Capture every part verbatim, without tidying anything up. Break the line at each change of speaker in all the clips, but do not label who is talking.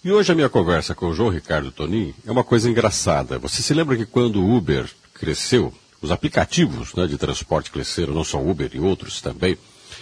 E hoje a minha conversa com o João Ricardo Tonin é uma coisa engraçada. Você se lembra que quando o Uber cresceu, os aplicativos, né, de transporte cresceram, não só o Uber e outros também,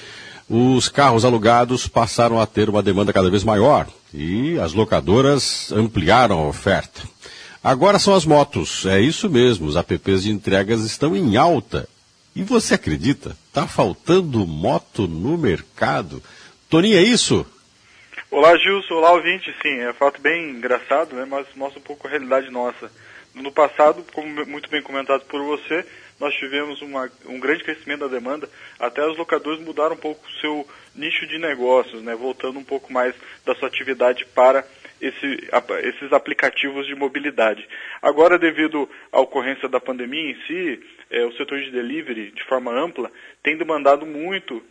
os carros alugados passaram a ter uma demanda cada vez maior e as locadoras ampliaram a oferta. Agora são as motos, é isso mesmo, os apps de entregas estão em alta. E você acredita? Está faltando moto no mercado? Toninho, é isso?
Olá, Gilson. Olá, ouvinte. Sim, é um fato bem engraçado, né, mas mostra um pouco a realidade nossa. No passado, como muito bem comentado por você, nós tivemos uma, um grande crescimento da demanda, até os locadores mudaram um pouco o seu nicho de negócios, né, voltando um pouco mais da sua atividade para esse, esses aplicativos de mobilidade. Agora, devido à ocorrência da pandemia em si, é, o setor de delivery, de forma ampla, tem demandado muito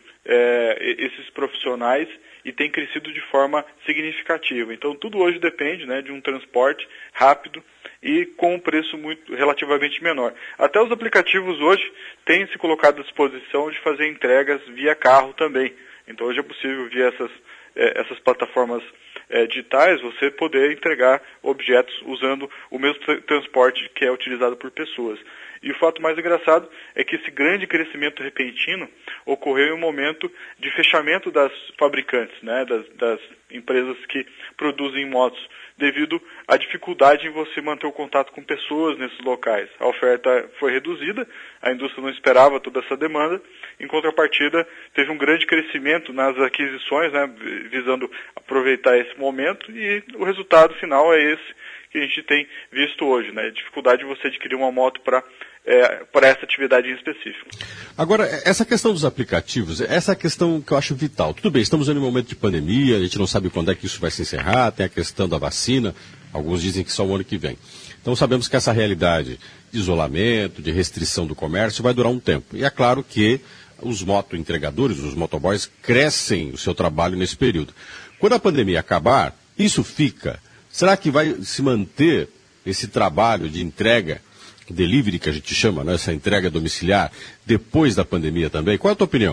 é, esses profissionais e tem crescido de forma significativa. Então, tudo hoje depende, né, de um transporte rápido e com um preço muito, relativamente menor. Até os aplicativos hoje têm se colocado à disposição de fazer entregas via carro também. Então, hoje é possível, via essas, eh, essas plataformas eh, digitais, você poder entregar objetos usando o mesmo tra- transporte que é utilizado por pessoas. E o fato mais engraçado é que esse grande crescimento repentino ocorreu em um momento de fechamento das fabricantes, né, das, das empresas que produzem motos, devido à dificuldade em você manter o contato com pessoas nesses locais. A oferta foi reduzida, a indústria não esperava toda essa demanda, em contrapartida teve um grande crescimento nas aquisições, né, visando aproveitar esse momento, e o resultado final é esse que a gente tem visto hoje, né, a dificuldade de você adquirir uma moto para É, para essa atividade em específico.
Agora, essa questão dos aplicativos, essa é a questão que eu acho vital. Tudo bem, estamos em um momento de pandemia, a gente não sabe quando é que isso vai se encerrar, tem a questão da vacina, alguns dizem que só o ano que vem. Então sabemos que essa realidade de isolamento, de restrição do comércio vai durar um tempo. E é claro que os moto-entregadores, os motoboys, crescem o seu trabalho nesse período. Quando a pandemia acabar, isso fica. Será que vai se manter esse trabalho de entrega, delivery que a gente chama, né, essa entrega domiciliar, depois da pandemia também? Qual é a tua opinião?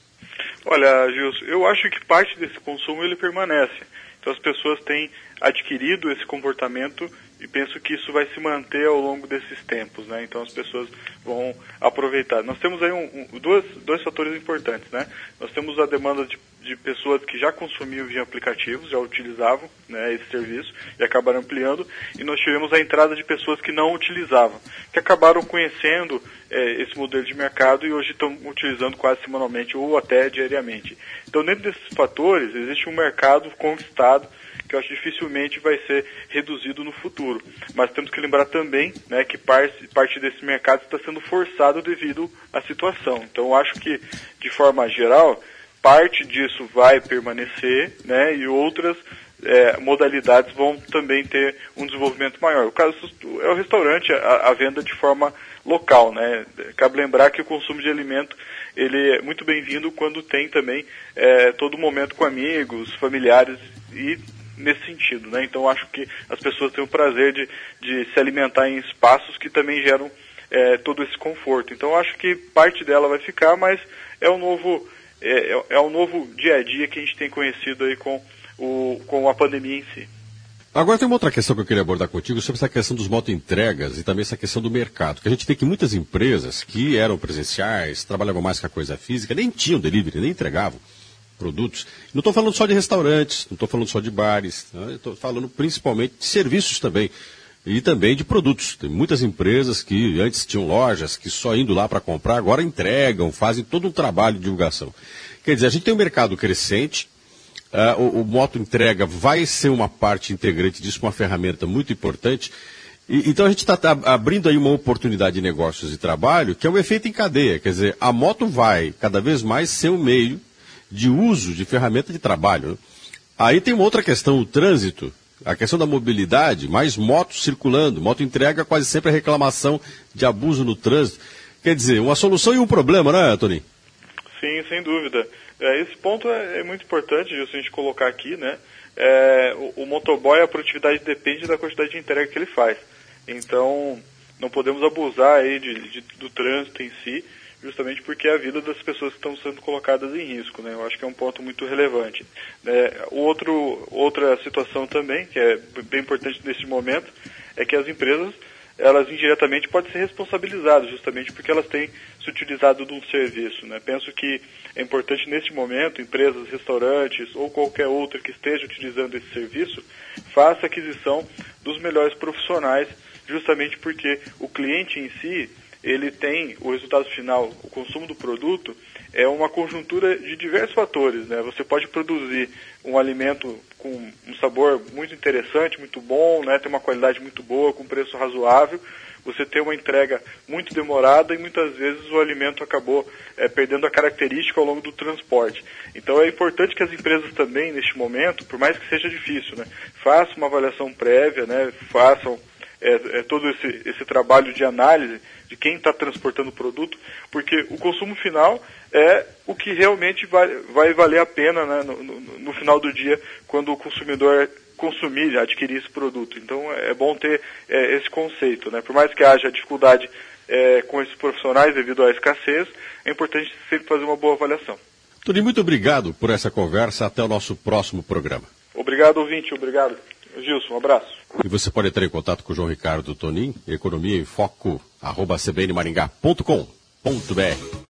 Olha, Gilson, eu acho que parte desse consumo ele permanece. Então as pessoas têm adquirido esse comportamento e penso que isso vai se manter ao longo desses tempos, né? Então as pessoas vão aproveitar. Nós temos aí um, um, dois, dois fatores importantes, né? Nós temos a demanda de, de pessoas que já consumiam via aplicativos, já utilizavam, né, esse serviço e acabaram ampliando, e nós tivemos a entrada de pessoas que não utilizavam, que acabaram conhecendo é, esse modelo de mercado e hoje estão utilizando quase semanalmente ou até diariamente. Então, dentro desses fatores, existe um mercado conquistado que eu acho que dificilmente vai ser reduzido no futuro. Mas temos que lembrar também, né, que parte, parte desse mercado está sendo forçado devido à situação. Então, eu acho que, de forma geral, parte disso vai permanecer, né, e outras é, modalidades vão também ter um desenvolvimento maior. O caso é o restaurante, a, a venda de forma local, né? Cabe lembrar que o consumo de alimento ele é muito bem-vindo quando tem também é, todo momento com amigos, familiares e nesse sentido, né? Então acho que as pessoas têm o prazer de, de se alimentar em espaços que também geram é, todo esse conforto. Então acho que parte dela vai ficar, mas é um novo é, é, é um novo dia a dia que a gente tem conhecido aí com o com a pandemia em si.
Agora tem uma outra questão que eu queria abordar contigo sobre essa questão dos motoentregas e também essa questão do mercado. Que a gente vê que muitas empresas que eram presenciais, trabalhavam mais com a coisa física, nem tinham delivery, nem entregavam produtos. Não estou falando só de restaurantes, não estou falando só de bares, né? Estou falando principalmente de serviços também. E também de produtos. Tem muitas empresas que antes tinham lojas que só indo lá para comprar, agora entregam, fazem todo um trabalho de divulgação. Quer dizer, a gente tem um mercado crescente. Uh, o, o moto entrega vai ser uma parte integrante disso, uma ferramenta muito importante. E, então a gente está tá abrindo aí uma oportunidade de negócios e trabalho que é um efeito em cadeia. Quer dizer, a moto vai cada vez mais ser um meio de uso de ferramenta de trabalho, né? Aí tem uma outra questão, o trânsito, a questão da mobilidade, mais motos circulando. Moto entrega quase sempre a reclamação de abuso no trânsito. Quer dizer, uma solução e um problema, né, Toninho?
Sim, sem dúvida. É, esse ponto é, é muito importante, Gilson, a gente colocar aqui, né? É, o, o motoboy, a produtividade depende da quantidade de entrega que ele faz. Então, não podemos abusar aí de, de, do trânsito em si, justamente porque é a vida das pessoas que estão sendo colocadas em risco, né? Eu acho que é um ponto muito relevante. É, outro, outra situação também, que é bem importante nesse momento, é que as empresas, elas indiretamente podem ser responsabilizadas, justamente porque elas têm se utilizado de um serviço, né? Penso que é importante neste momento, empresas, restaurantes ou qualquer outra que esteja utilizando esse serviço, faça aquisição dos melhores profissionais, justamente porque o cliente em si, ele tem o resultado final, o consumo do produto, é uma conjuntura de diversos fatores, né? Você pode produzir um alimento com um sabor muito interessante, muito bom, né? Tem uma qualidade muito boa, com preço razoável. Você tem uma entrega muito demorada e muitas vezes o alimento acabou é, perdendo a característica ao longo do transporte. Então é importante que as empresas também, neste momento, por mais que seja difícil, né? Façam uma avaliação prévia, né? Façam É, é todo esse, esse trabalho de análise de quem está transportando o produto, porque o consumo final é o que realmente vai, vai valer a pena, né, no, no, no final do dia, quando o consumidor consumir, adquirir esse produto. Então é bom ter é, esse conceito, né? Por mais que haja dificuldade é, com esses profissionais devido à escassez, é importante sempre fazer uma boa avaliação.
Toninho, muito obrigado por essa conversa. Até o nosso próximo programa.
Obrigado, ouvinte. Obrigado. Gilson, um abraço.
E você pode entrar em contato com o João Ricardo Tonin, economia em foco, arroba c b n maringá ponto com ponto b r.